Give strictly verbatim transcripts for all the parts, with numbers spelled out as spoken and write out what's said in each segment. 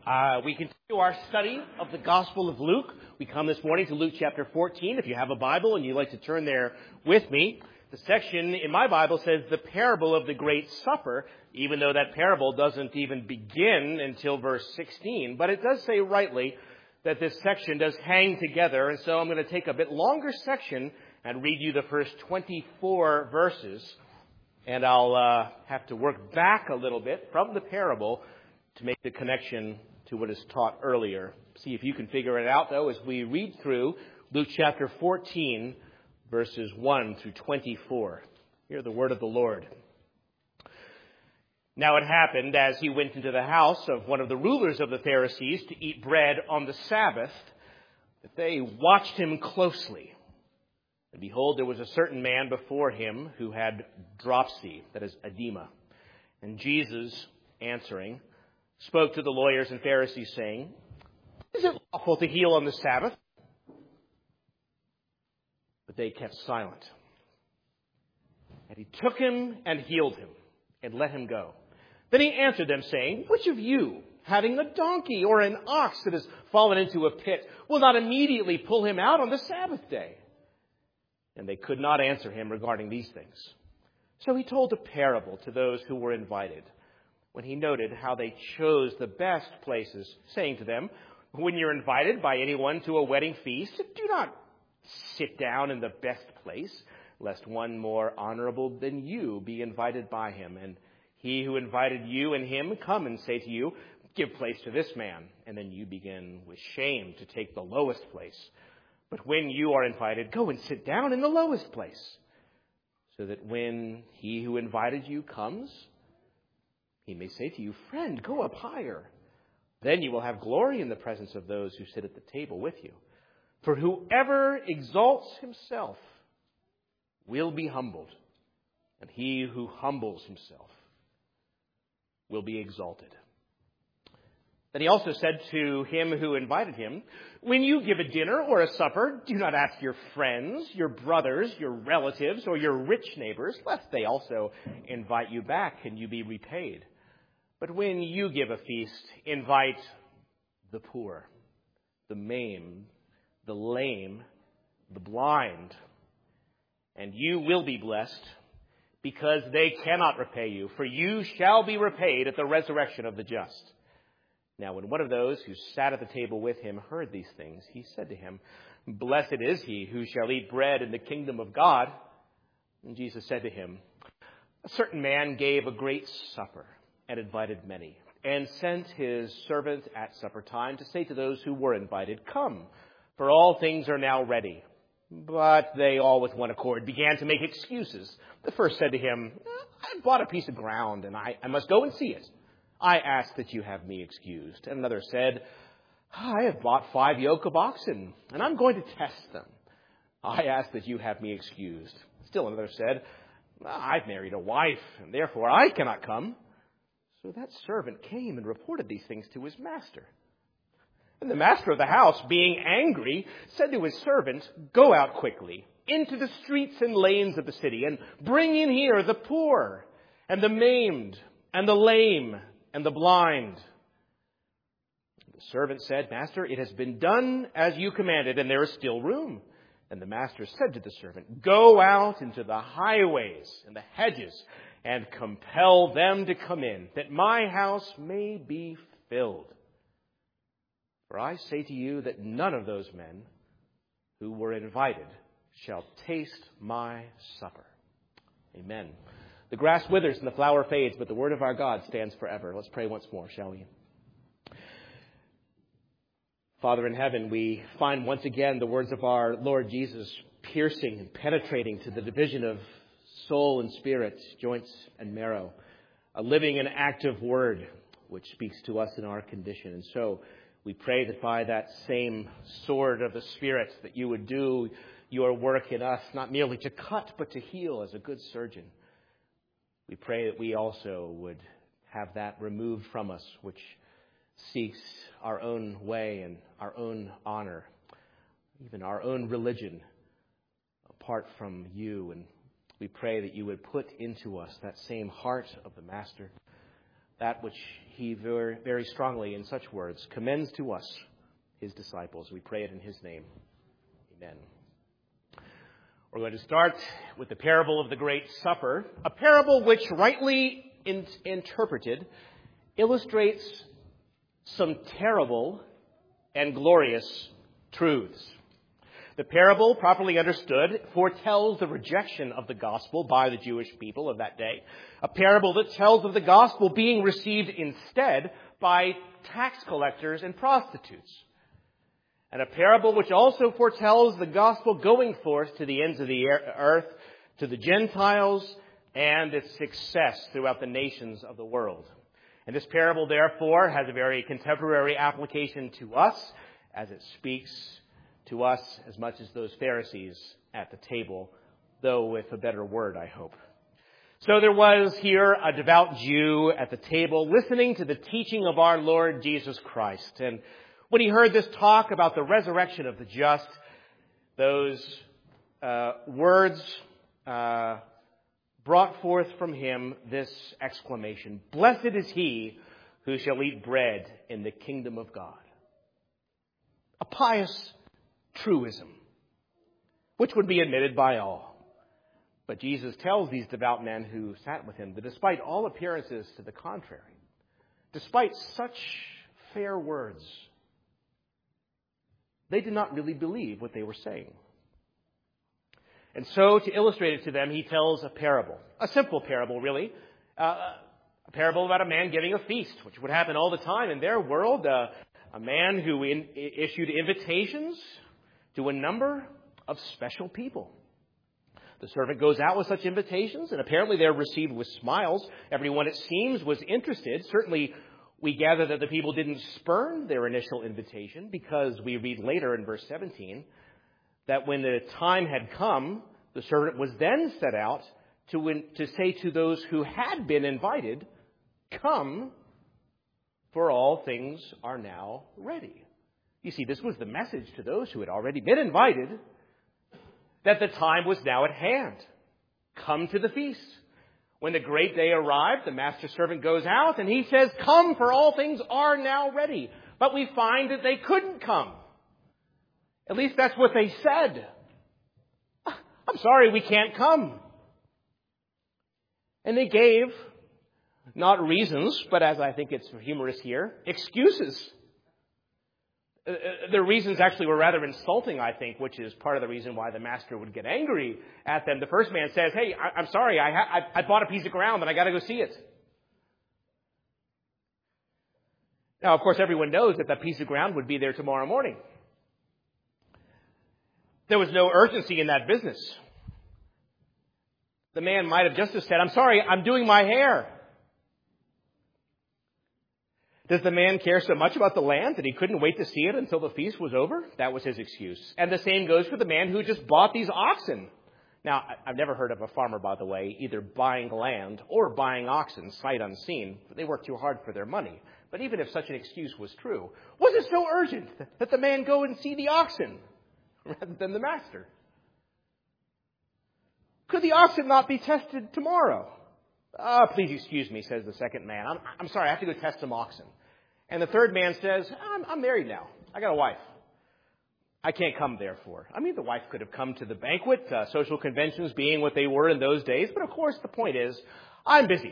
Uh, we continue our study of the Gospel of Luke. We come this morning to Luke chapter fourteen. If you have a Bible and you'd like to turn there with me, the section in my Bible says the parable of the Great Supper, even though that parable doesn't even begin until verse sixteen. But it does say rightly that this section does hang together, and so I'm going to take a bit longer section and read you the first twenty-four verses. And I'll uh, have to work back a little bit from the parable to make the connection to what is taught earlier. See if you can figure it out, though, as we read through Luke chapter fourteen, verses one through twenty-four. Hear the word of the Lord. Now it happened, as he went into the house of one of the rulers of the Pharisees to eat bread on the Sabbath, that they watched him closely. And behold, there was a certain man before him who had dropsy, that is, edema. And Jesus, answering, spoke to the lawyers and Pharisees, saying, "Is it lawful to heal on the Sabbath?" But they kept silent. And he took him and healed him and let him go. Then he answered them, saying, "Which of you, having a donkey or an ox that has fallen into a pit, will not immediately pull him out on the Sabbath day?" And they could not answer him regarding these things. So he told a parable to those who were invited, when he noted how they chose the best places, saying to them, "When you're invited by anyone to a wedding feast, do not sit down in the best place, lest one more honorable than you be invited by him. And he who invited you and him come and say to you, 'Give place to this man,' and then you begin with shame to take the lowest place. But when you are invited, go and sit down in the lowest place, so that when he who invited you comes, he may say to you, 'Friend, go up higher.' Then you will have glory in the presence of those who sit at the table with you. For whoever exalts himself will be humbled, and he who humbles himself will be exalted." Then he also said to him who invited him, "When you give a dinner or a supper, do not ask your friends, your brothers, your relatives, or your rich neighbors, lest they also invite you back and you be repaid. But when you give a feast, invite the poor, the maimed, the lame, the blind, and you will be blessed, because they cannot repay you, for you shall be repaid at the resurrection of the just." Now when one of those who sat at the table with him heard these things, he said to him, "Blessed is he who shall eat bread in the kingdom of God." And Jesus said to him, "A certain man gave a great supper and invited many, and sent his servant at supper time to say to those who were invited, 'Come, for all things are now ready.' But they all with one accord began to make excuses. The first said to him, 'I bought a piece of ground, and I, I must go and see it. I ask that you have me excused.' And another said, 'I have bought five yoke of oxen, and I'm going to test them. I ask that you have me excused.' Still another said, 'I've married a wife, and therefore I cannot come.' So that servant came and reported these things to his master. And the master of the house, being angry, said to his servant, 'Go out quickly into the streets and lanes of the city, and bring in here the poor, and the maimed, and the lame, and the blind.' The servant said, 'Master, it has been done as you commanded, and there is still room.' And the master said to the servant, 'Go out into the highways and the hedges, and compel them to come in, that my house may be filled. For I say to you that none of those men who were invited shall taste my supper.'" Amen. The grass withers and the flower fades, but the word of our God stands forever. Let's pray once more, shall we? Father in heaven, we find once again the words of our Lord Jesus piercing and penetrating to the division of soul and spirit, joints and marrow, a living and active word which speaks to us in our condition. And so we pray that by that same sword of the Spirit that you would do your work in us, not merely to cut, but to heal as a good surgeon. We pray that we also would have that removed from us, which seeks our own way and our own honor, even our own religion, apart from you. And we pray that you would put into us that same heart of the Master, that which he very, very strongly, in such words, commends to us, his disciples. We pray it in his name. Amen. We're going to start with the parable of the Great Supper, a parable which, rightly in- interpreted, illustrates some terrible and glorious truths. The parable, properly understood, foretells the rejection of the gospel by the Jewish people of that day. A parable that tells of the gospel being received instead by tax collectors and prostitutes. And a parable which also foretells the gospel going forth to the ends of the earth, to the Gentiles, and its success throughout the nations of the world. And this parable, therefore, has a very contemporary application to us, as it speaks to us as much as those Pharisees at the table, though with a better word, I hope. So there was here a devout Jew at the table listening to the teaching of our Lord Jesus Christ. And when he heard this talk about the resurrection of the just, those uh, words uh, brought forth from him this exclamation: "Blessed is he who shall eat bread in the kingdom of God." A pious truism, which would be admitted by all. But Jesus tells these devout men who sat with him that despite all appearances to the contrary, despite such fair words, they did not really believe what they were saying. And so, to illustrate it to them, he tells a parable, a simple parable, really, uh, a parable about a man giving a feast, which would happen all the time in their world. Uh, a man who in, issued invitations to a number of special people. The servant goes out with such invitations, and apparently they're received with smiles. Everyone, it seems, was interested. Certainly, we gather that the people didn't spurn their initial invitation, because we read later in verse seventeen that when the time had come, the servant was then set out to, in, to say to those who had been invited, "Come, for all things are now ready." You see, this was the message to those who had already been invited, that the time was now at hand. Come to the feast. When the great day arrived, the master servant goes out and he says, "Come, for all things are now ready." But we find that they couldn't come. At least that's what they said. "I'm sorry, we can't come." And they gave, not reasons, but as I think it's humorous here, excuses. Uh, their reasons actually were rather insulting, I think, which is part of the reason why the master would get angry at them. The first man says, "Hey, I, I'm sorry, I, ha- I, I bought a piece of ground and I got to go see it." Now, of course, everyone knows that that piece of ground would be there tomorrow morning. There was no urgency in that business. The man might have just said, "I'm sorry, I'm doing my hair." Does the man care so much about the land that he couldn't wait to see it until the feast was over? That was his excuse. And the same goes for the man who just bought these oxen. Now, I've never heard of a farmer, by the way, either buying land or buying oxen sight unseen. They work too hard for their money. But even if such an excuse was true, was it so urgent that the man go and see the oxen rather than the master? Could the oxen not be tested tomorrow? "Ah, oh, please excuse me," says the second man. I'm, I'm sorry, I have to go test some oxen." And the third man says, I'm, I'm married now. I got a wife. I can't come, therefore. I mean, the wife could have come to the banquet, uh, social conventions being what they were in those days. But of course, the point is, I'm busy.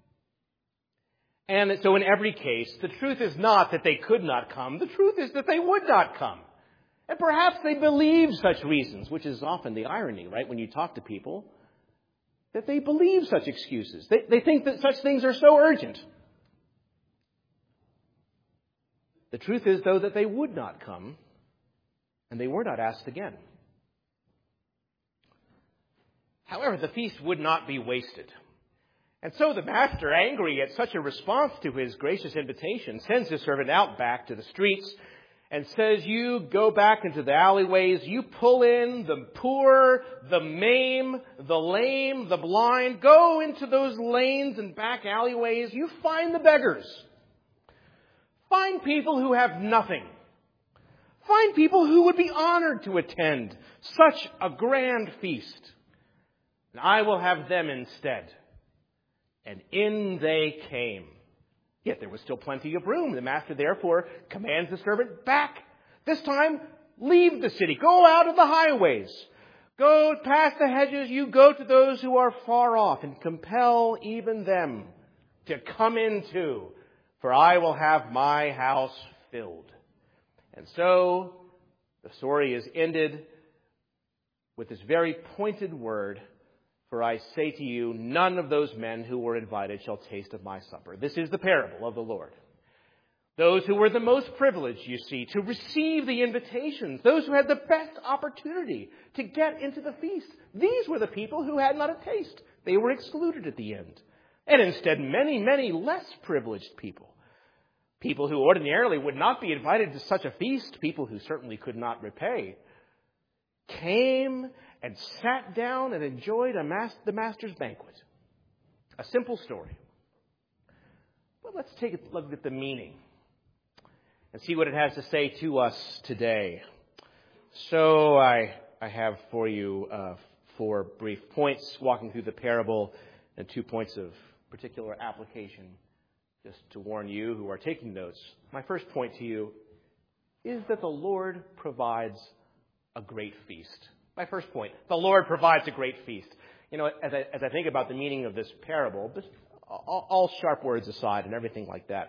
And so in every case, the truth is not that they could not come. The truth is that they would not come. And perhaps they believe such reasons, which is often the irony, right, when you talk to people, that they believe such excuses. They, they think that such things are so urgent. The truth is, though, that they would not come, and they were not asked again. However, the feast would not be wasted. And so the master, angry at such a response to his gracious invitation, sends his servant out back to the streets and says, "You go back into the alleyways, you pull in the poor, the maimed, the lame, the blind. Go into those lanes and back alleyways. You find the beggars. Find people who have nothing. Find people who would be honored to attend such a grand feast. And I will have them instead." And in they came, Yet there was still plenty of room. The master therefore commands the servant back. This time, leave the city. Go out of the highways. Go past the hedges. You go to those who are far off and compel even them to come in too. For I will have my house filled. And so the story is ended with this very pointed word. For I say to you, none of those men who were invited shall taste of my supper. This is the parable of the Lord. Those who were the most privileged, you see, to receive the invitations. Those who had the best opportunity to get into the feast. These were the people who had not a taste. They were excluded at the end. And instead, many, many less privileged people. People who ordinarily would not be invited to such a feast. People who certainly could not repay. Came and sat down and enjoyed a mas- the master's banquet. A simple story. But let's take a look at the meaning and see what it has to say to us today. So I, I have for you uh, four brief points walking through the parable and two points of particular application. Just to warn you who are taking notes, my first point to you is that the Lord provides a great feast. My first point, the Lord provides a great feast. You know, as I, as I think about the meaning of this parable, this, all, all sharp words aside and everything like that,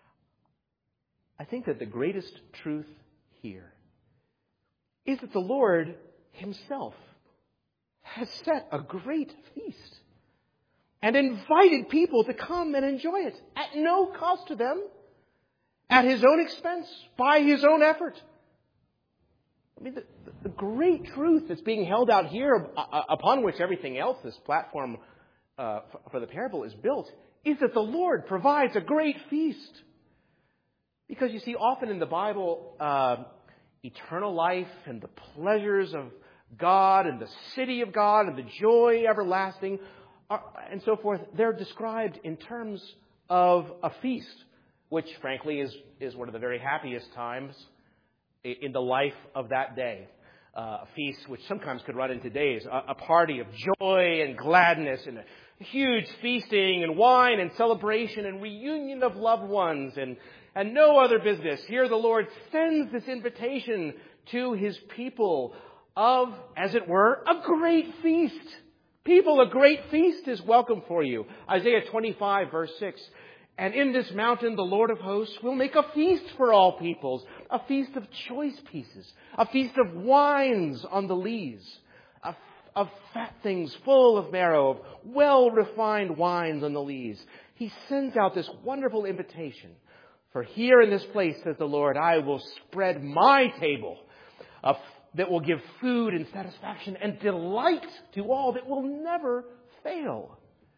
I think that the greatest truth here is that the Lord himself has set a great feast and invited people to come and enjoy it at no cost to them, at his own expense, by his own effort. I mean, the, the great truth that's being held out here, uh, upon which everything else, this platform uh, for the parable is built, is that the Lord provides a great feast. Because you see, often in the Bible, uh, eternal life and the pleasures of God and the city of God and the joy everlasting are, and so forth, they're described in terms of a feast, which frankly is, is one of the very happiest times in the life of that day. Uh, a feast which sometimes could run into days. A, a party of joy and gladness and a huge feasting and wine and celebration and reunion of loved ones and, and no other business. Here the Lord sends this invitation to his people of, as it were, a great feast. People, a great feast is welcome for you. Isaiah twenty-five verse six. And in this mountain, the Lord of hosts will make a feast for all peoples, a feast of choice pieces, a feast of wines on the lees, of, of fat things full of marrow, of well-refined wines on the lees. He sends out this wonderful invitation. For here in this place, says the Lord, I will spread my table of, that will give food and satisfaction and delight to all that will never fail.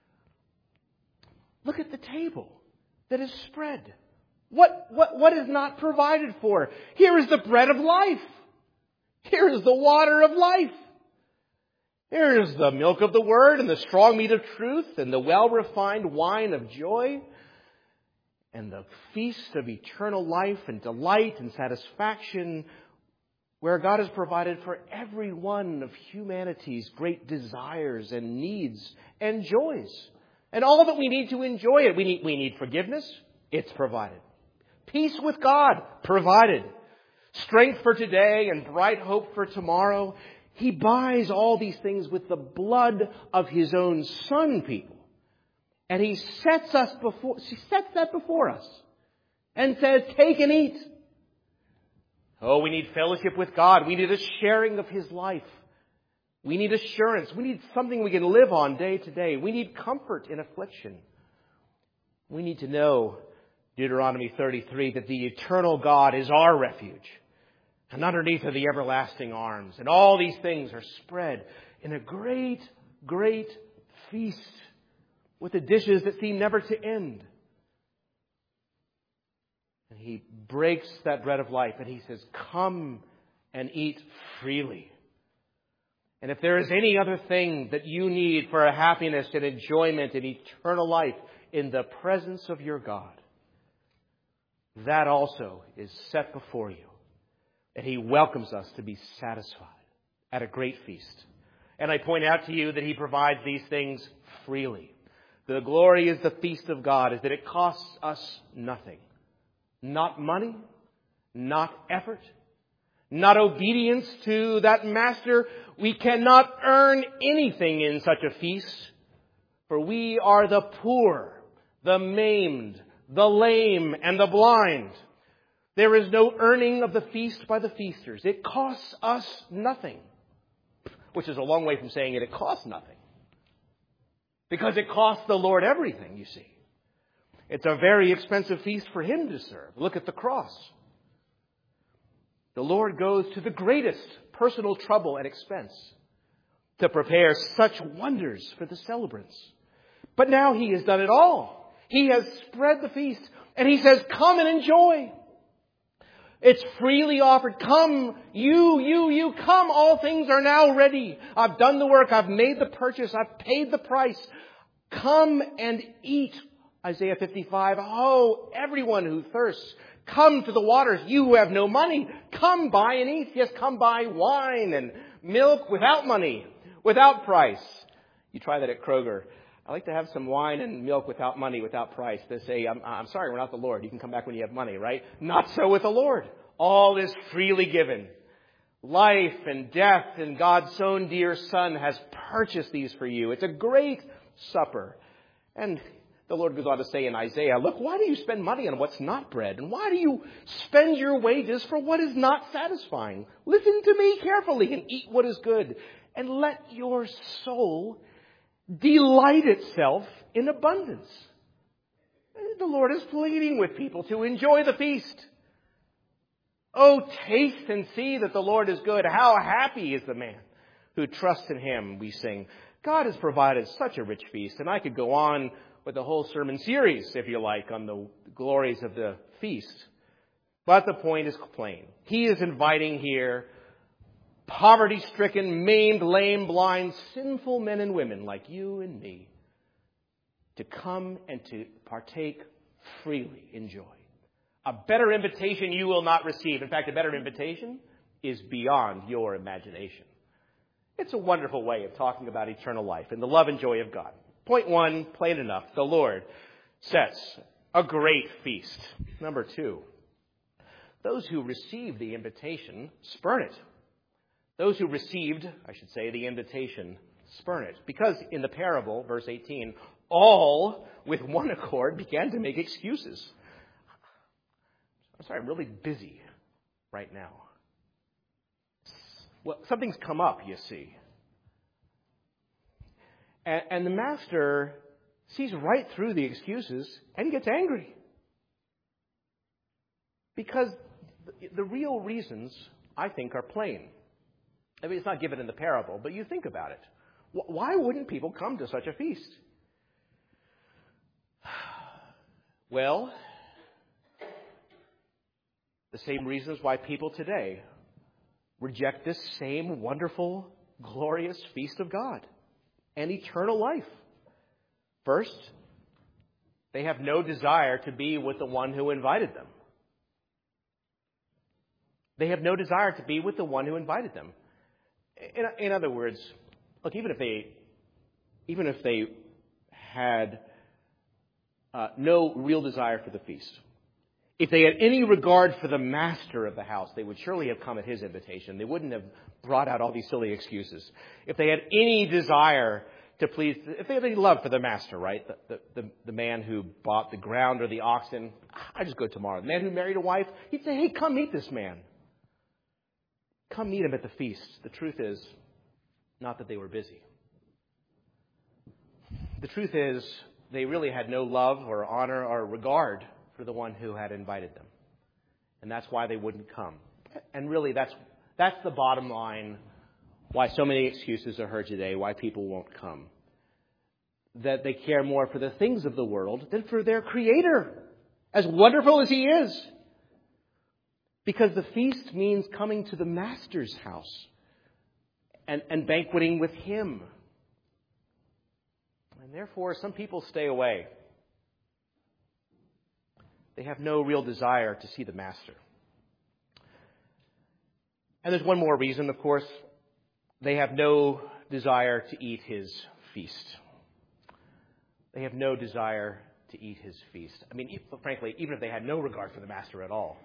Look at the table that is spread. What, what, what is not provided for? Here is the bread of life. Here is the water of life. Here is the milk of the word and the strong meat of truth and the well-refined wine of joy and the feast of eternal life and delight and satisfaction where God has provided for every one of humanity's great desires and needs and joys. And all that we need to enjoy it. We need, we need forgiveness. It's provided. Peace with God. Provided. Strength for today and bright hope for tomorrow. He buys all these things with the blood of his own Son, people. And he sets us before, he sets that before us and says, take and eat. Oh, we need fellowship with God. We need a sharing of his life. We need assurance. We need something we can live on day to day. We need comfort in affliction. We need to know, Deuteronomy thirty-three, that the eternal God is our refuge. And underneath are the everlasting arms. And all these things are spread in a great, great feast with the dishes that seem never to end. And he breaks that bread of life and he says, come and eat freely. And if there is any other thing that you need for a happiness and enjoyment and eternal life in the presence of your God, that also is set before you. And he welcomes us to be satisfied at a great feast. And I point out to you that he provides these things freely. The glory is the feast of God, is that it costs us nothing. Not money, not effort, not obedience to that master. We cannot earn anything in such a feast, for we are the poor, the maimed, the lame, and the blind. There is no earning of the feast by the feasters. It costs us nothing, which is a long way from saying it, it costs nothing. Because it costs the Lord everything, you see. It's a very expensive feast for Him to serve. Look at the cross. The Lord goes to the greatest personal trouble and expense to prepare such wonders for the celebrants. But now He has done it all. He has spread the feast, and He says, come and enjoy. It's freely offered. Come, you, you, you, come. All things are now ready. I've done the work. I've made the purchase. I've paid the price. Come and eat. Isaiah fifty-five. Oh, everyone who thirsts, come to the waters. You who have no money, come buy and eat. Yes, come buy wine and milk without money, without price. You try that at Kroger. I like to have some wine and milk without money, without price. They say, I'm, I'm sorry, we're not the Lord. You can come back when you have money, right? Not so with the Lord. All is freely given. Life and death and God's own dear Son has purchased these for you. It's a great supper. And the Lord goes on to say in Isaiah, look, why do you spend money on what's not bread? And why do you spend your wages for what is not satisfying? Listen to me carefully and eat what is good. And let your soul delight itself in abundance. The Lord is pleading with people to enjoy the feast. Oh, taste and see that the Lord is good. How happy is the man who trusts in Him, we sing. God has provided such a rich feast, and I could go on with a whole sermon series, if you like, on the glories of the feast. But the point is plain. He is inviting here poverty-stricken, maimed, lame, blind, sinful men and women like you and me to come and to partake freely in joy. A better invitation you will not receive. In fact, a better invitation is beyond your imagination. It's a wonderful way of talking about eternal life and the love and joy of God. Point one, plain enough, the Lord sets a great feast. Number two, those who receive the invitation spurn it. Those who received, I should say, the invitation spurn it. Because in the parable, verse eighteen, all with one accord began to make excuses. I'm sorry, I'm really busy right now. Well, something's come up, you see. And, and the master sees right through the excuses and gets angry. Because the, the real reasons, I think, are plain. I mean, it's not given in the parable, but you think about it. Why wouldn't people come to such a feast? Well, the same reasons why people today reject this same wonderful, glorious feast of God and eternal life. First, they have no desire to be with the one who invited them. They have no desire to be with the one who invited them. In, in other words, look, even if they, even if they had uh, no real desire for the feast, if they had any regard for the master of the house, they would surely have come at his invitation. They wouldn't have brought out all these silly excuses. If they had any desire to please, if they had any love for the master, right? The, the, the, the man who bought the ground or the oxen, I just go tomorrow. The man who married a wife, he'd say, hey, come meet this man. Come meet him at the feast. The truth is, not that they were busy. The truth is, they really had no love or honor or regard for the one who had invited them. And that's why they wouldn't come. And really, that's that's the bottom line why so many excuses are heard today, why people won't come. That they care more for the things of the world than for their Creator, as wonderful as He is. Because the feast means coming to the Master's house and, and banqueting with Him. And therefore, some people stay away. They have no real desire to see the Master. And there's one more reason, of course. They have no desire to eat His feast. They have no desire to eat his feast. I mean, frankly, even if they had no regard for the master at all,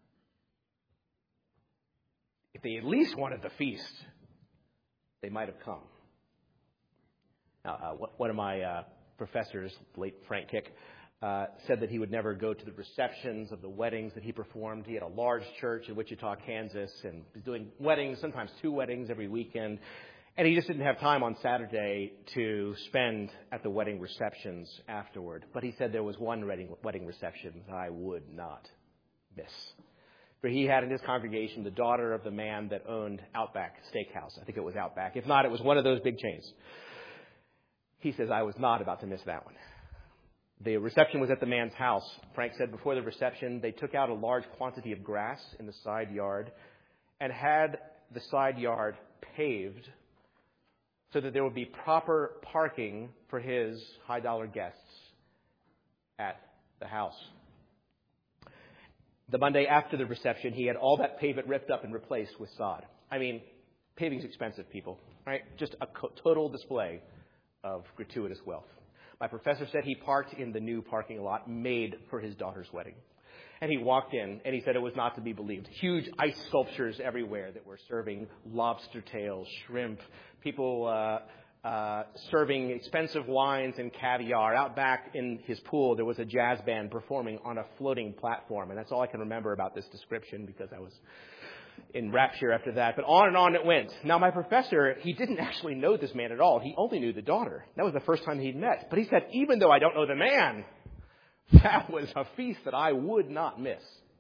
if they at least wanted the feast, they might have come. Now, uh, one of my uh, professors, late Frank Kick, uh, said that he would never go to the receptions of the weddings that he performed. He had a large church in Wichita, Kansas, and was doing weddings, sometimes two weddings every weekend. And he just didn't have time on Saturday to spend at the wedding receptions afterward. But he said there was one wedding, wedding reception that I would not miss. For he had in his congregation the daughter of the man that owned Outback Steakhouse. I think it was Outback. If not, it was one of those big chains. He says, I was not about to miss that one. The reception was at the man's house. Frank said before the reception, they took out a large quantity of grass in the side yard and had the side yard paved so that there would be proper parking for his high-dollar guests at the house. The Monday after the reception, he had all that pavement ripped up and replaced with sod. I mean, paving's expensive, people, right? Just a co- total display of gratuitous wealth. My professor said he parked in the new parking lot made for his daughter's wedding. And he walked in, and he said it was not to be believed. Huge ice sculptures everywhere that were serving lobster tails, shrimp, people uh, uh, serving expensive wines and caviar. Out back in his pool, there was a jazz band performing on a floating platform. And that's all I can remember about this description because I was in rapture after that. But on and on it went. Now, my professor, he didn't actually know this man at all. He only knew the daughter. That was the first time he'd met. But he said, even though I don't know the man, that was a feast that I would not miss.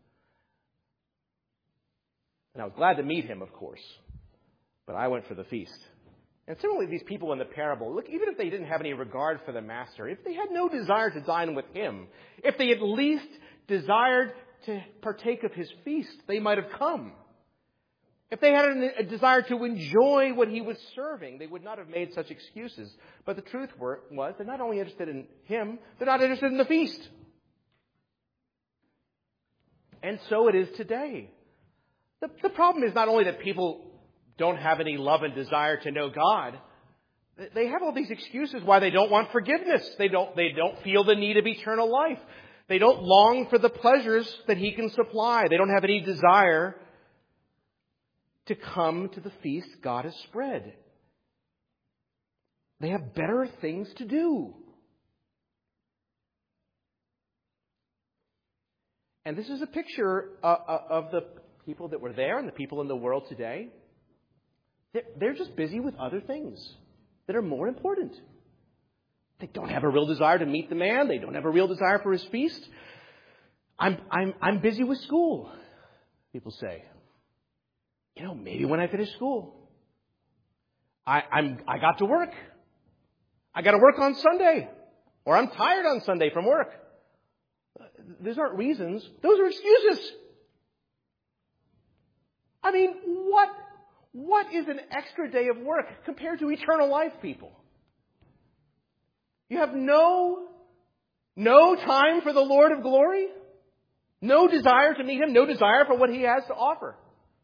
And I was glad to meet him, of course. But I went for the feast. And similarly, these people in the parable, look, even if they didn't have any regard for the master, if they had no desire to dine with him, if they at least desired to partake of his feast, they might have come. If they had a desire to enjoy what he was serving, they would not have made such excuses. But the truth was, they're not only interested in him, they're not interested in the feast. And so it is today. The, the problem is not only that people don't have any love and desire to know God, they have all these excuses why they don't want forgiveness. They don't, they don't feel the need of eternal life. They don't long for the pleasures that he can supply. They don't have any desire to come to the feast God has spread. They have better things to do. And this is a picture uh, of the people that were there and the people in the world today. They're just busy with other things that are more important. They don't have a real desire to meet the man. They don't have a real desire for his feast. I'm, I'm, I'm busy with school, people say. You know, maybe when I finish school, I, I'm, I got to work. I got to work on Sunday, or I'm tired on Sunday from work. Those aren't reasons. Those are excuses. I mean, what, what is an extra day of work compared to eternal life, people? You have no, no time for the Lord of glory? No desire to meet him? No desire for what he has to offer?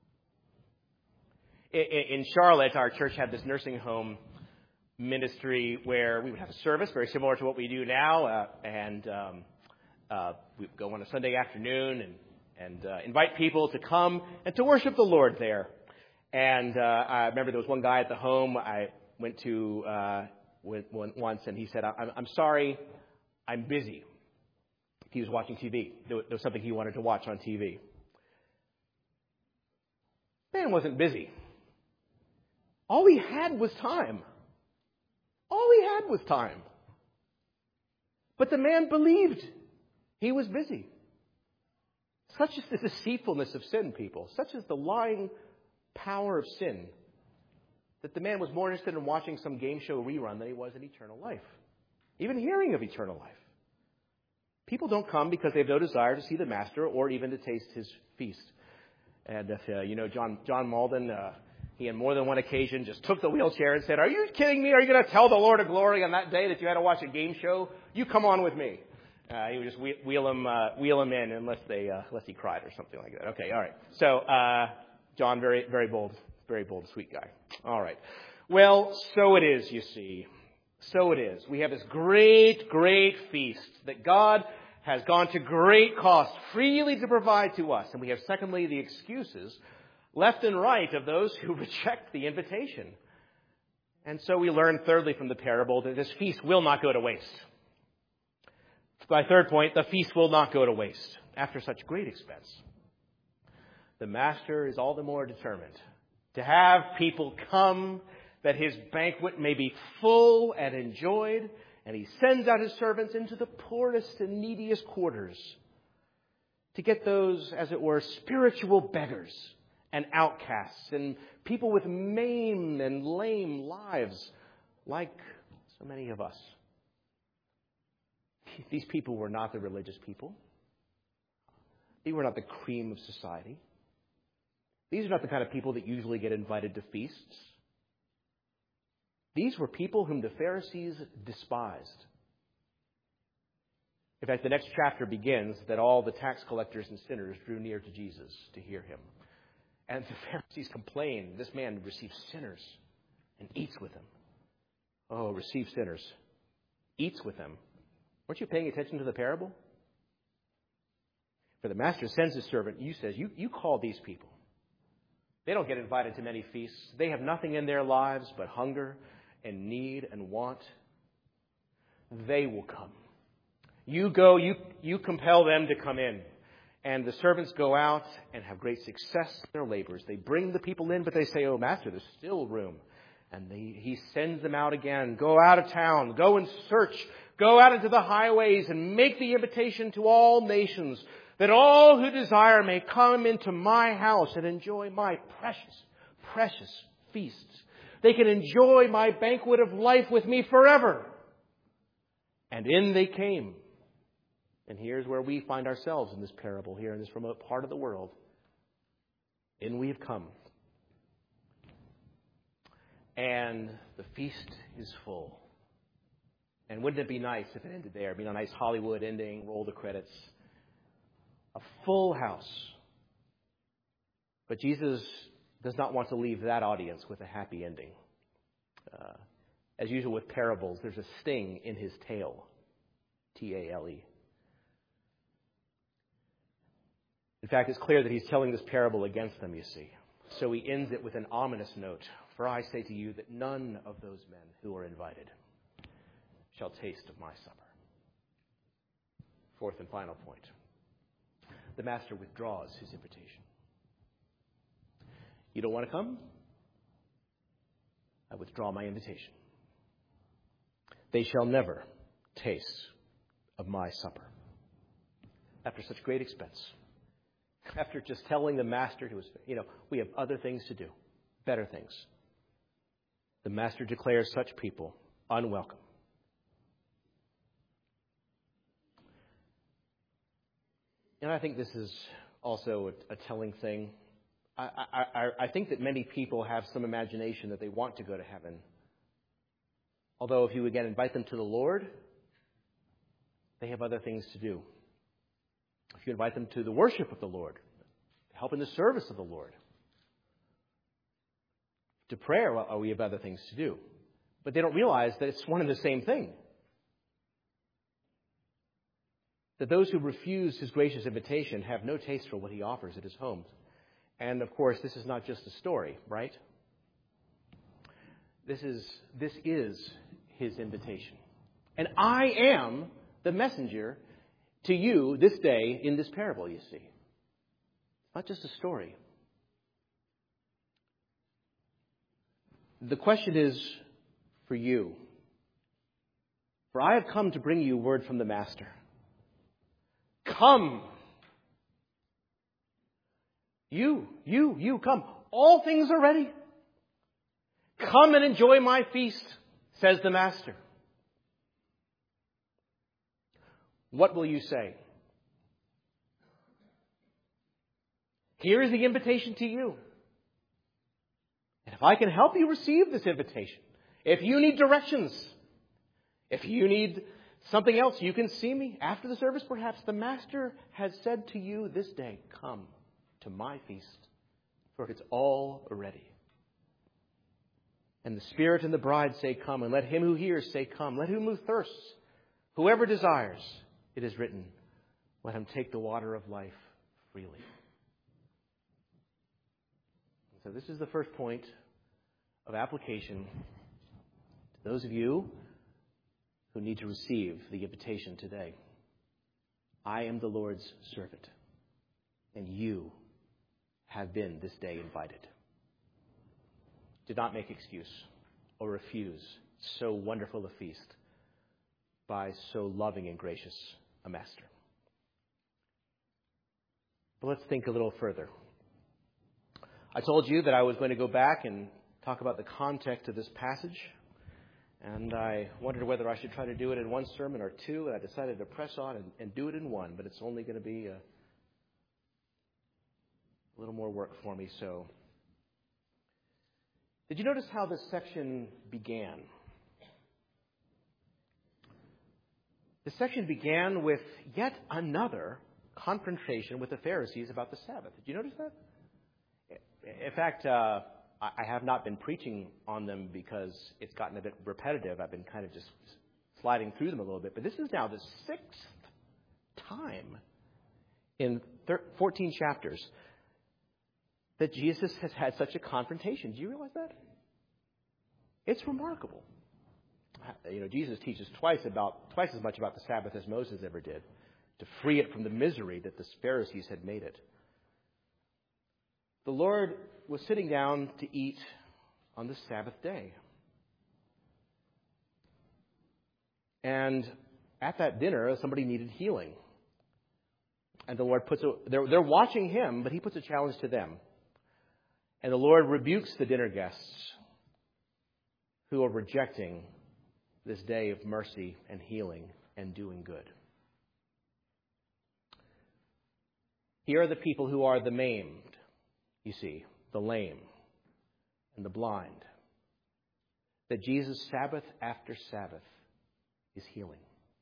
In Charlotte, our church had this nursing home ministry where we would have a service very similar to what we do now, uh, and um, uh, we'd go on a Sunday afternoon and, and uh, invite people to come and to worship the Lord there. And uh, I remember there was one guy at the home I went to uh, with, once, and he said, I'm, I'm sorry, I'm busy. He was watching T V. There was something he wanted to watch on T V. Man wasn't busy. All he had was time. All he had was time. But the man believed he was busy. Such is the deceitfulness of sin, people. Such is the lying power of sin that the man was more interested in watching some game show rerun than he was in eternal life. Even hearing of eternal life. People don't come because they have no desire to see the master or even to taste his feast. And if uh, you know John John Malden, uh, he on more than one occasion just took the wheelchair and said, "Are you kidding me? Are you going to tell the Lord of glory on that day that you had to watch a game show? You come on with me." Uh, he would just wheel, wheel him uh, wheel him in unless they uh, unless he cried or something like that. Okay, all right. So uh, John, very very bold, very bold, sweet guy. All right. Well, so it is. You see, So it is. We have this great, great feast that God has gone to great cost freely to provide to us. And we have, secondly, the excuses left and right of those who reject the invitation. And so we learn, thirdly, from the parable that this feast will not go to waste. My third point, the feast will not go to waste after such great expense. The master is all the more determined to have people come that his banquet may be full and enjoyed, and he sends out his servants into the poorest and neediest quarters to get those, as it were, spiritual beggars and outcasts and people with maimed and lame lives like so many of us. These people were not the religious people. They were not the cream of society. These are not the kind of people that usually get invited to feasts. These were people whom the Pharisees despised. In fact, the next chapter begins that all the tax collectors and sinners drew near to Jesus to hear him. And the Pharisees complained, this man receives sinners and eats with them. Oh, receive sinners, eats with them. Weren't you paying attention to the parable? For the master sends his servant, you says, you, you call these people. They don't get invited to many feasts. They have nothing in their lives but hunger and need and want. They will come. You go, you, you compel them to come in. And the servants go out and have great success in their labors. They bring the people in, but they say, oh, master, there's still room. And they, he sends them out again. Go out of town. Go and search. Go out into the highways and make the invitation to all nations, that all who desire may come into my house and enjoy my precious, precious feasts. They can enjoy my banquet of life with me forever. And in they came. And here's where we find ourselves in this parable here in this remote part of the world. In we have come. And the feast is full. And wouldn't it be nice if it ended there? It'd be a nice Hollywood ending, roll the credits. A full house. But Jesus does not want to leave that audience with a happy ending. Uh, as usual with parables, there's a sting in his tail. T A L E. In fact, it's clear that he's telling this parable against them, you see. So he ends it with an ominous note. For I say to you that none of those men who are invited shall taste of my supper. Fourth and final point. The master withdraws his invitation. You don't want to come? I withdraw my invitation. They shall never taste of my supper. After such great expense. After just telling the master who was, you know, we have other things to do, better things. The master declares such people unwelcome. And I think this is also a, a telling thing. I, I, I think that many people have some imagination that they want to go to heaven. Although if you again invite them to the Lord, they have other things to do. If you invite them to the worship of the Lord, help in the service of the Lord, to prayer, well, we have other things to do. But they don't realize that it's one and the same thing. That those who refuse his gracious invitation have no taste for what he offers at his home. And of course, this is not just a story, right? This is, this is his invitation. And I am the messenger to you this day in this parable, you see. Not just a story. The question is for you. For I have come to bring you word from the Master. Come. You, you, you, come. All things are ready. Come and enjoy my feast, says the Master. What will you say? Here is the invitation to you. And if I can help you receive this invitation, if you need directions, if you need something else, you can see me after the service perhaps. The Master has said to you this day, come to my feast, for it's all ready. And the Spirit and the bride say, come. And let him who hears say, come. Let him who thirsts, whoever desires, it is written, let him take the water of life freely. So this is the first point of application to those of you who need to receive the invitation today. I am the Lord's servant, and you have been this day invited. Do not make excuse or refuse so wonderful a feast by so loving and gracious a master. But let's think a little further. I told you that I was going to go back and talk about the context of this passage, and I wondered whether I should try to do it in one sermon or two, and I decided to press on and, and do it in one, but it's only going to be a, a little more work for me, so... Did you notice how this section began? This section began with yet another confrontation with the Pharisees about the Sabbath. Did you notice that? In fact, uh, I have not been preaching on them because it's gotten a bit repetitive. I've been kind of just sliding through them a little bit. But this is now the sixth time in fourteen chapters that Jesus has had such a confrontation. Do you realize that? It's remarkable. You know, Jesus teaches twice about twice as much about the Sabbath as Moses ever did, to free it from the misery that the Pharisees had made it. The Lord was sitting down to eat on the Sabbath day. And at that dinner, somebody needed healing. And the Lord puts a, they're, they're watching him, but he puts a challenge to them. And the Lord rebukes the dinner guests who are rejecting this day of mercy and healing and doing good. Here are the people who are the maimed, you see, the lame and the blind, that Jesus, Sabbath after Sabbath, is healing.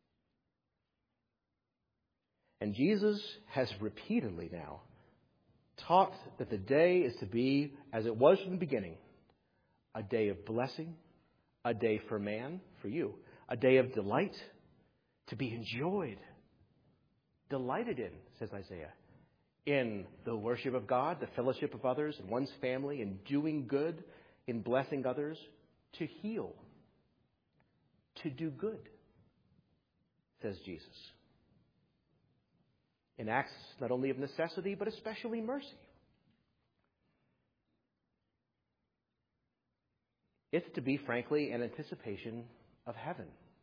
And Jesus has repeatedly now taught that the day is to be, as it was from the beginning, a day of blessing, a day for man, for you, a day of delight, to be enjoyed, delighted in, says Isaiah, in the worship of God, the fellowship of others, in one's family, in doing good, in blessing others, to heal, to do good, says Jesus. In acts not only of necessity, but especially mercy. It's to be, frankly, an anticipation of heaven.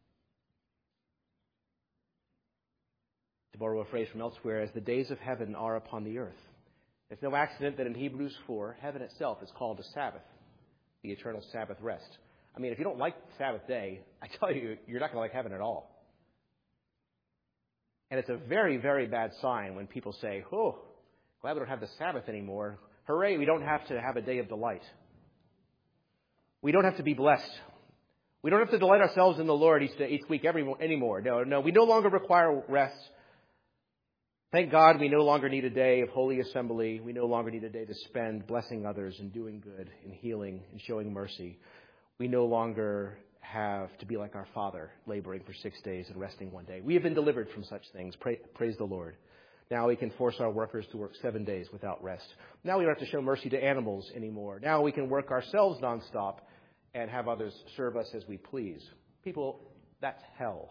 To borrow a phrase from elsewhere, as the days of heaven are upon the earth. It's no accident that in Hebrews four, heaven itself is called a Sabbath, the eternal Sabbath rest. I mean, if you don't like the Sabbath day, I tell you, you're not going to like heaven at all. And it's a very, very bad sign when people say, oh, glad we don't have the Sabbath anymore. Hooray, we don't have to have a day of delight. We don't have to be blessed. We don't have to delight ourselves in the Lord each day, each week every, anymore. No, no, we no longer require rest. Thank God we no longer need a day of holy assembly. We no longer need a day to spend blessing others and doing good and healing and showing mercy. We no longer have to be like our Father, laboring for six days and resting one day. We have been delivered from such things. Pray, praise the Lord. Now we can force our workers to work seven days without rest. Now we don't have to show mercy to animals anymore. Now we can work ourselves nonstop and have others serve us as we please. People, that's hell.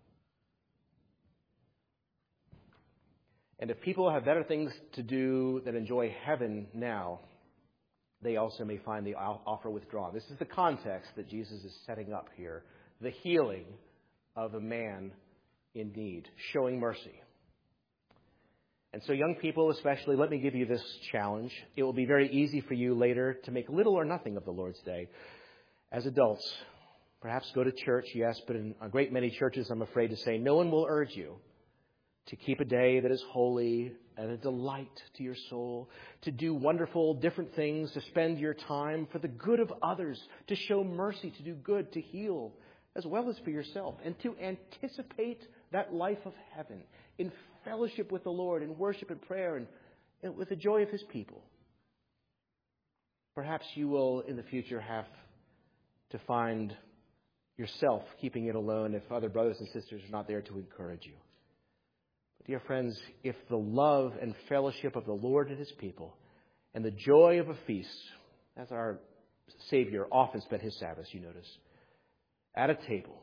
And if people have better things to do than enjoy heaven now, they also may find the offer withdrawn. This is the context that Jesus is setting up here. The healing of a man in need, showing mercy. And so young people especially, let me give you this challenge. It will be very easy for you later to make little or nothing of the Lord's Day. As adults, perhaps go to church, yes, but in a great many churches, I'm afraid to say, no one will urge you to keep a day that is holy and a delight to your soul, to do wonderful, different things, to spend your time for the good of others, to show mercy, to do good, to heal, as well as for yourself, and to anticipate that life of heaven in fellowship with the Lord, in worship and prayer, and, and with the joy of His people. Perhaps you will, in the future, have to find yourself keeping it alone if other brothers and sisters are not there to encourage you. But dear friends, if the love and fellowship of the Lord and his people and the joy of a feast, as our Savior often spent his Sabbaths, you notice, at a table,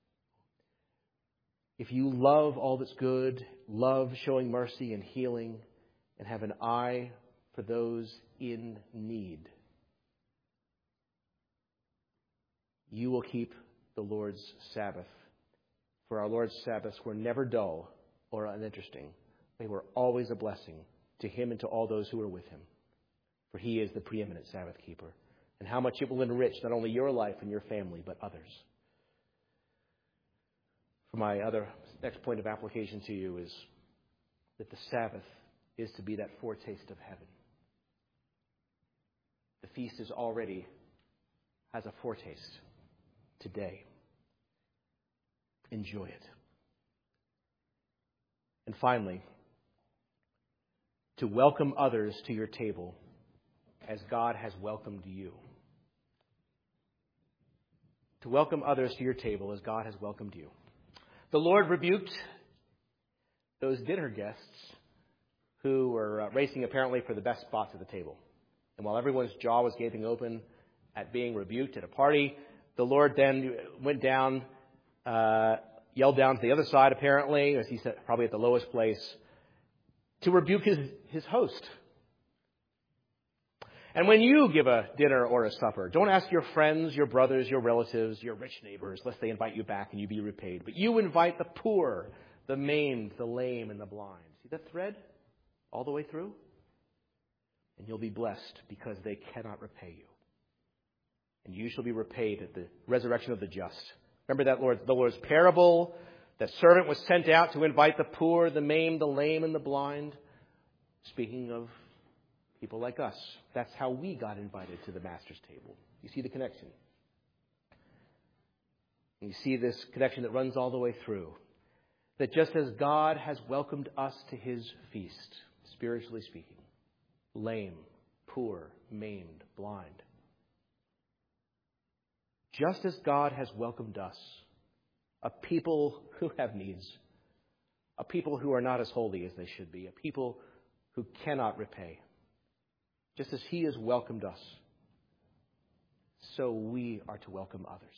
if you love all that's good, love showing mercy and healing, and have an eye for those in need, you will keep the Lord's Sabbath. For our Lord's Sabbaths were never dull or uninteresting. They were always a blessing to him and to all those who were with him. For he is the preeminent Sabbath keeper. And how much it will enrich not only your life and your family, but others. For my other next point of application to you is that the Sabbath is to be that foretaste of heaven. The feast is already has a foretaste today. Enjoy it. And finally, to welcome others to your table as God has welcomed you. To welcome others to your table as God has welcomed you. The Lord rebuked those dinner guests who were uh, racing apparently for the best spots at the table. And while everyone's jaw was gaping open at being rebuked at a party, the Lord then went down, uh, yelled down to the other side apparently, as he said, probably at the lowest place, to rebuke his, his host. And when you give a dinner or a supper, don't ask your friends, your brothers, your relatives, your rich neighbors, lest they invite you back and you be repaid. But you invite the poor, the maimed, the lame, and the blind. See that thread all the way through? And you'll be blessed because they cannot repay you. And you shall be repaid at the resurrection of the just. Remember that Lord, the Lord's parable? That servant was sent out to invite the poor, the maimed, the lame, and the blind. Speaking of people like us. That's how we got invited to the Master's table. You see the connection? And you see this connection that runs all the way through. That just as God has welcomed us to his feast, spiritually speaking, lame, poor, maimed, blind, just as God has welcomed us, a people who have needs, a people who are not as holy as they should be, a people who cannot repay, just as he has welcomed us, so we are to welcome others.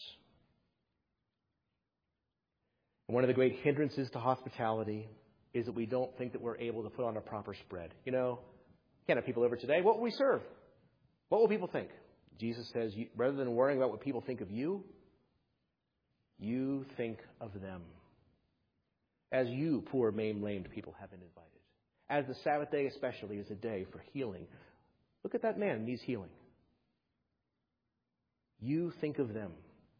And one of the great hindrances to hospitality is that we don't think that we're able to put on a proper spread. You know, can't have people over today. What will we serve? What will people think? Jesus says, you, rather than worrying about what people think of you, you think of them. As you, poor, maimed, lamed people, have been invited. As the Sabbath day especially is a day for healing. Look at that man, needs healing. You think of them.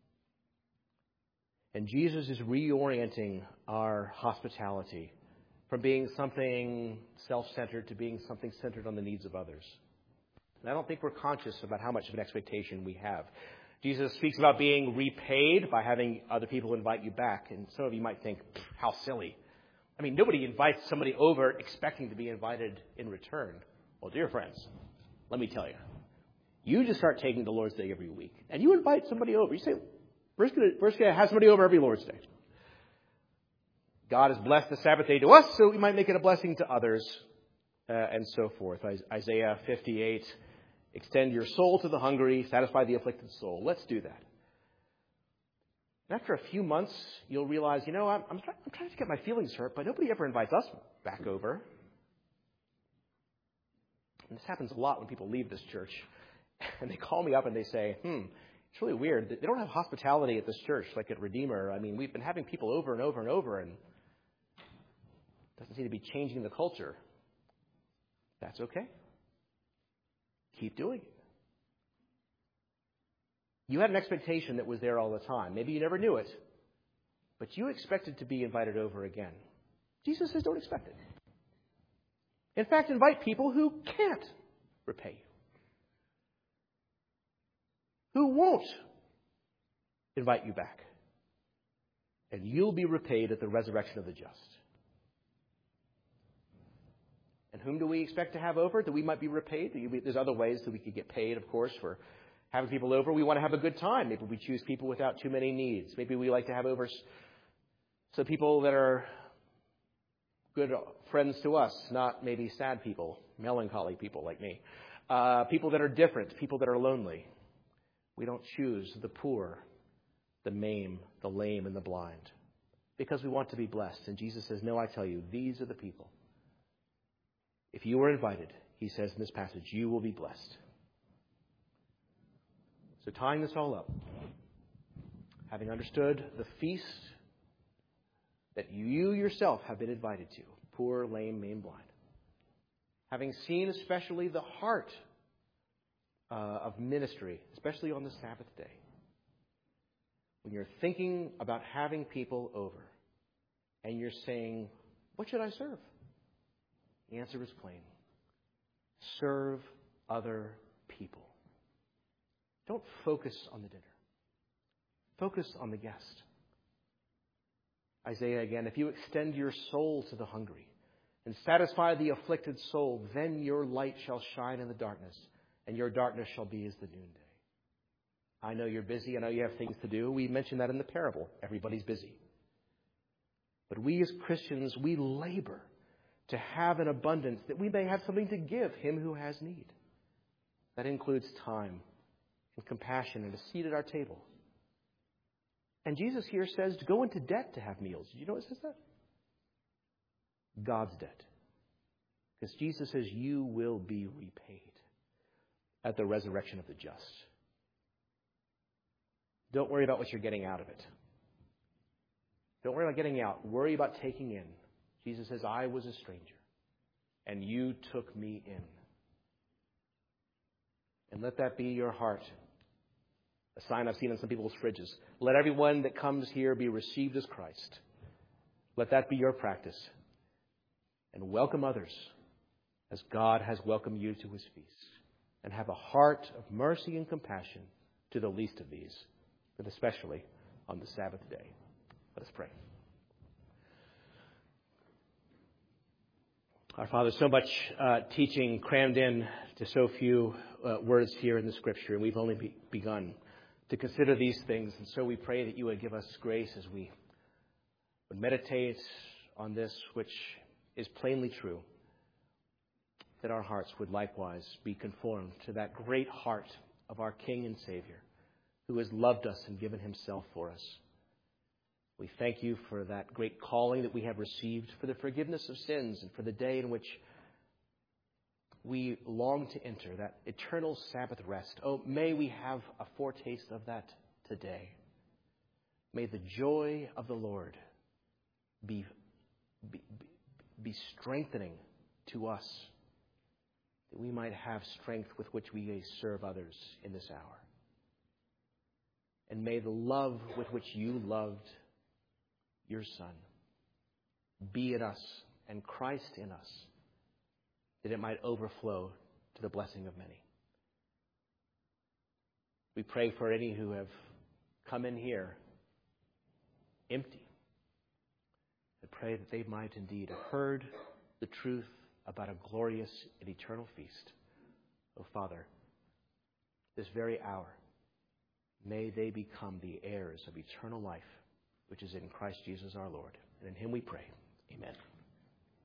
And Jesus is reorienting our hospitality from being something self-centered to being something centered on the needs of others. And I don't think we're conscious about how much of an expectation we have. Jesus speaks about being repaid by having other people invite you back. And some of you might think, how silly. I mean, nobody invites somebody over expecting to be invited in return. Well, dear friends, let me tell you. You just start taking the Lord's Day every week. And you invite somebody over. You say, we're just going to have somebody over every Lord's Day. God has blessed the Sabbath day to us, so we might make it a blessing to others, uh, and so forth. Isaiah fifty-eight, extend your soul to the hungry, satisfy the afflicted soul. Let's do that. And after a few months, you'll realize, you know, I'm, I'm, try- I'm trying to get my feelings hurt, but nobody ever invites us back over. And this happens a lot when people leave this church. And they call me up and they say, hmm, it's really weird. They don't have hospitality at this church like at Redeemer. I mean, we've been having people over and over and over, and it doesn't seem to be changing the culture. That's okay. Keep doing it. You had an expectation that was there all the time. Maybe you never knew it, but you expected to be invited over again. Jesus says don't expect it. In fact, invite people who can't repay you, who won't invite you back. And you'll be repaid at the resurrection of the just. And whom do we expect to have over that we might be repaid? There's other ways that we could get paid, of course, for having people over, we want to have a good time. Maybe we choose people without too many needs. Maybe we like to have over some people that are good friends to us, not maybe sad people, melancholy people like me. Uh, people that are different, people that are lonely. We don't choose the poor, the maimed, the lame, and the blind because we want to be blessed. And Jesus says, no, I tell you, these are the people. If you were invited, he says in this passage, you will be blessed. So tying this all up, having understood the feast that you yourself have been invited to, poor, lame, maimed, blind, having seen especially the heart uh, of ministry, especially on the Sabbath day, when you're thinking about having people over and you're saying, what should I serve? The answer is plain. Serve other people. Don't focus on the dinner. Focus on the guest. Isaiah again, if you extend your soul to the hungry and satisfy the afflicted soul, then your light shall shine in the darkness, and your darkness shall be as the noonday. I know you're busy. I know you have things to do. We mentioned that in the parable. Everybody's busy. But we as Christians, we labor to have an abundance that we may have something to give him who has need. That includes time and compassion and a seat at our table. And Jesus here says to go into debt to have meals. Did you know it says that? God's debt. Because Jesus says you will be repaid at the resurrection of the just. Don't worry about what you're getting out of it. Don't worry about getting out. Worry about taking in. Jesus says, I was a stranger, and you took me in. And let that be your heart. A sign I've seen on some people's fridges. Let everyone that comes here be received as Christ. Let that be your practice. And welcome others as God has welcomed you to his feast. And have a heart of mercy and compassion to the least of these, but especially on the Sabbath day. Let us pray. Our Father, so much uh, teaching crammed in to so few uh, words here in the Scripture, and we've only be- begun to consider these things. And so we pray that you would give us grace as we would meditate on this, which is plainly true, that our hearts would likewise be conformed to that great heart of our King and Savior, who has loved us and given himself for us. We thank you for that great calling that we have received, for the forgiveness of sins, and for the day in which we long to enter that eternal Sabbath rest. Oh, may we have a foretaste of that today. May the joy of the Lord be, be, be strengthening to us, that we might have strength with which we may serve others in this hour. And may the love with which you loved your Son be in us and Christ in us, that it might overflow to the blessing of many. We pray for any who have come in here empty. I pray that they might indeed have heard the truth about a glorious and eternal feast. Oh, Father, this very hour, may they become the heirs of eternal life, which is in Christ Jesus our Lord. And in him we pray. Amen.